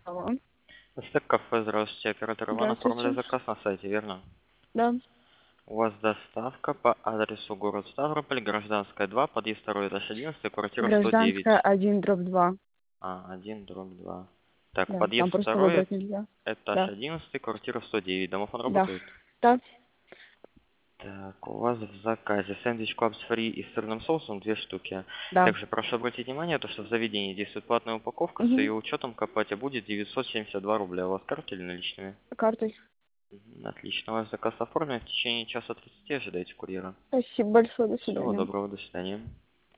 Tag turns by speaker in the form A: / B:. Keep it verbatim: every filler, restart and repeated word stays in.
A: Алло.
B: Стек кафе, здравствуйте. Оператор Иван оформили
A: Здравствуйте.
B: заказ на сайте, верно?
A: Да.
B: У вас доставка по адресу город Ставрополь, Гражданская два, подъезд второй, этаж одиннадцать, квартира сто девять.
A: Гражданская один дробь два.
B: А, один, дробь два. Так,
A: Да. Там
B: подъезд
A: просто
B: второй,
A: выбрать нельзя.
B: этаж
A: Да.
B: одиннадцать, квартира сто девять. Домофон
A: Да.
B: работает?
A: Да.
B: Так, у вас в заказе сэндвич клабс фри и с сырным соусом две штуки.
A: Да.
B: Также прошу обратить внимание, то, что в заведении действует платная упаковка, с
A: Угу.
B: ее учетом к оплате будет девятьсот семьдесят два рубля. У вас карты или наличными?
A: Картой.
B: Мгм, отлично, ваш заказ оформлен. В течение часа тридцати ожидайте курьера.
A: Спасибо большое. До
B: Всего
A: свидания.
B: доброго, до свидания.